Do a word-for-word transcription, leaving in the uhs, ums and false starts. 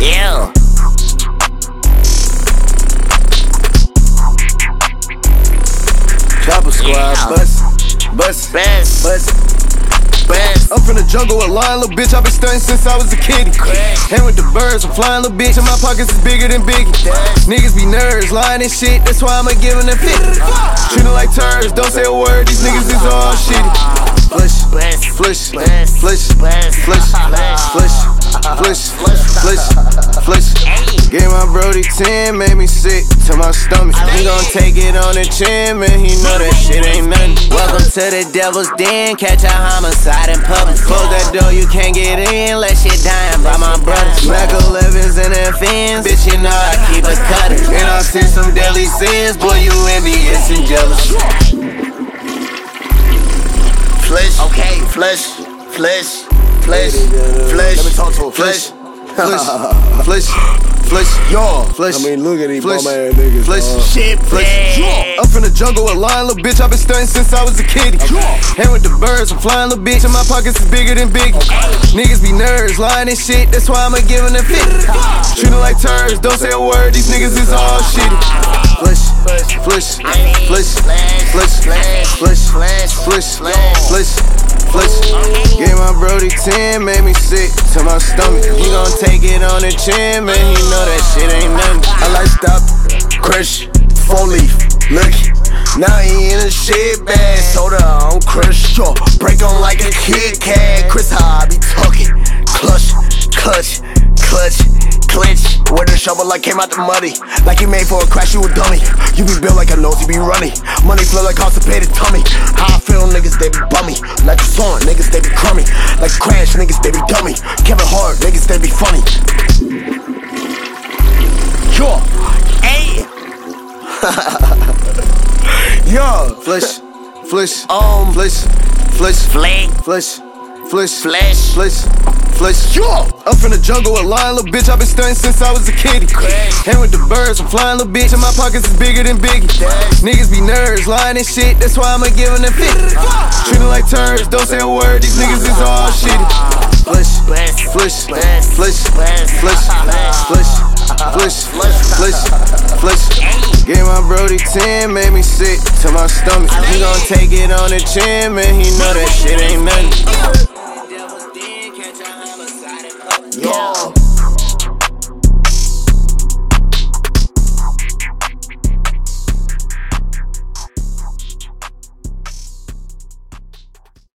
Yeah. Chopper squad, Yeah. bust, bust, Best. bust. Best. I'm from the jungle with line, little bitch. I been stunting since I was a kitty. And with the birds, I'm flying, little bitch. And my pockets is bigger than Biggie. Niggas be nerds, lying and shit. That's why I'ma give them the fifty. Treat them like turds, don't say a word. These niggas is all shitty. Flush, Best. flush, Best. flush, Best. flush, Best. flush, flush, flush, flush. Gave my brody ten, made me sick to my stomach. He gon' take it on the chin, man. He know that shit ain't nothing. Welcome to the devil's den, catch a homicide in public. Close that door, you can't get in, let shit dying by my brothers. Mac elevens and F Ns, bitch, you know I keep it cutting. And I see some deadly sins, boy, you envious and jealous. Flesh. Okay. Flesh. Flesh. Flesh. Flesh. Let me talk to him. Flesh. Flesh, flesh, flesh, Yo. flesh. I mean, look at these Flesh. bum ass niggas. Flesh. dog. Shit. Flesh. Flesh. I'm from the jungle with line, little bitch. I been stunting since I was a kitty. And with the birds, I'm flying, little bitch. And my pockets is bigger than Biggie. Niggas be nerds, lying and shit. That's why I'ma give them the fifty. Treat them like turds, don't say a word. These niggas is all shitty. Flesh, flesh, flesh, flesh, flesh, flesh, flesh, flesh, flesh. Gave my brody ten, made me sick to my stomach. He gon' take it on the chin, man. He know that shit ain't nothing. I like stop, crush, four leaf, look. Now he in a shit bag, soda on crush, yo. Break on like a Kit Kat. Chris, how I be talking, clutch, clutch, clutch, clinch. With a shovel like came out the muddy, like you made for a crash, you a dummy. You be built like a nose, you be running. Money flow like constipated tummy. How I feel, niggas, they be bummy. Like a song, niggas, they be crummy. Like Crash, niggas, they be dummy. Kevin Hart, niggas, they be funny. Yo, Hey. yo, Flesh, flesh, um, flesh, flesh, Flesh. flesh, flesh, Flesh. flesh, flesh. yo. I'm from the jungle with line, little bitch. I been stunting since I was a kitty. And with the birds, I'm flying, little bitch. And my pockets is bigger than Biggie. Niggas be nerds, lying and shit. That's why I'ma give them the fifty. Treat them like turds, don't say a word. These niggas is all shitty. Flesh, Best. flesh, Best. flesh, Best. flesh, flesh, flesh, flesh, flesh. Gave my brody ten, made me sick to my stomach. He gon' take it on the chin, man. He know that shit ain't nothing.